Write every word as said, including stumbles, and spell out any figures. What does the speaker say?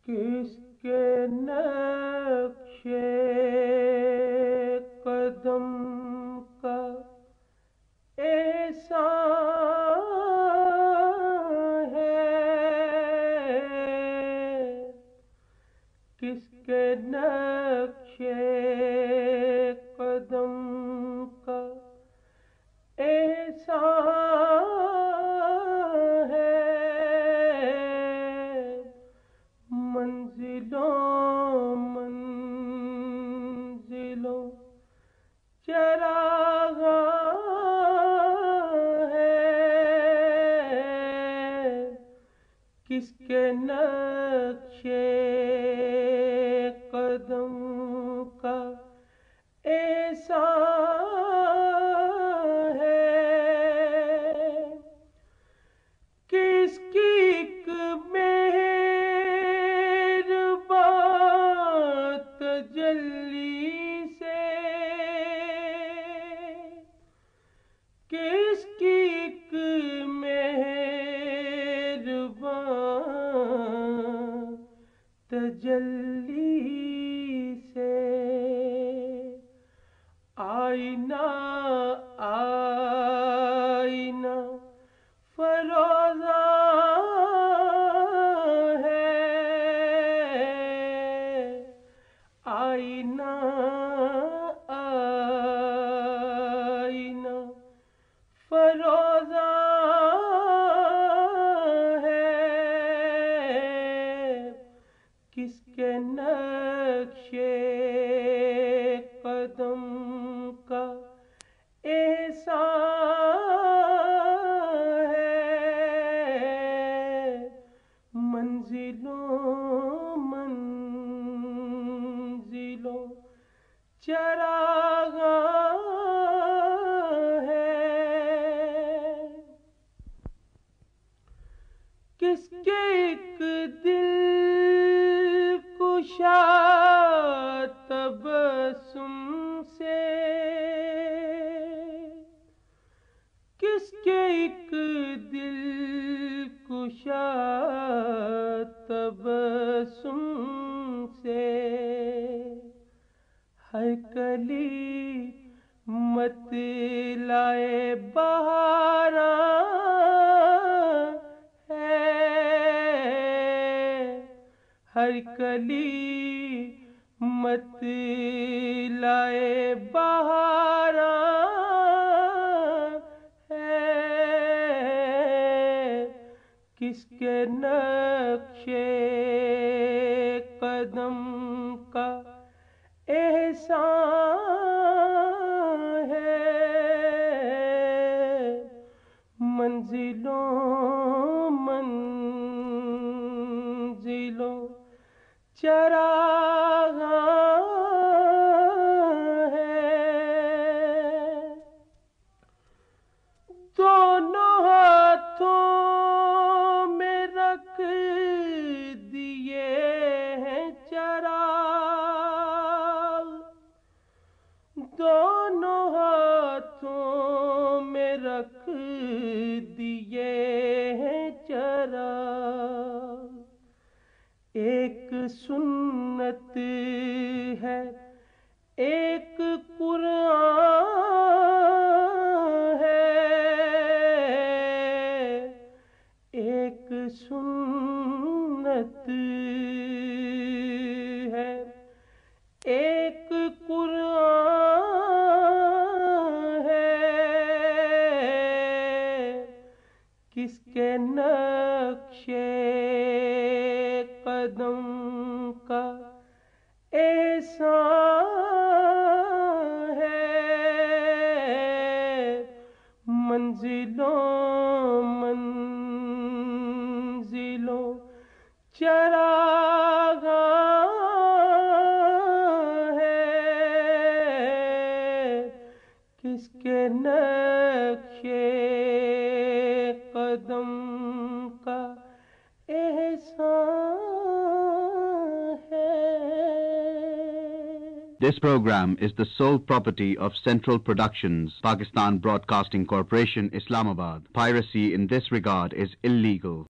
کس کے نقش قدم کا احسان ہے، کس کے نقش قدم کا احسان ہے، منزلوں منزلوں چراغاں ہے، کس کے نقش قدم کا احسان ہے، کس کی ایک مہربان تجلی سے، کس کی ایک مہربان تجلی سے آئینہ آئینہ فروزاں ہے، آئینہ آئینہ فروزاں ہے، کس کے نقش قدم کا احسان ہے، منزلوں منزلوں چراغاں ہے، کس کے ایک دل کشا تبسم سے، کس کے ایک دل کشا تبسم سے ہر کلی مت لائے بہاراں ہے، ہر کلی مت لائے بہاراں ہے، کس کے نقش قدم کا احسان ہے، منزلوں منزلوں چراغاں ہے، دونوں ہاتھوں میں رکھ دیے ہیں چراغ، دونوں ہاتھوں میں رکھ دیے ہیں چراغ، ایک سنت ہے ایک قرآن ہے، ایک سنت ہے ایک قرآن ہے، کس کے نقش قدم کا احسان ہے، منزلوں منزلوں چراغاں ہے، کس کے نقش قدم کا احسان ہے۔ This program is the sole property of Central Productions, Pakistan Broadcasting Corporation, Islamabad. Piracy in this regard is illegal.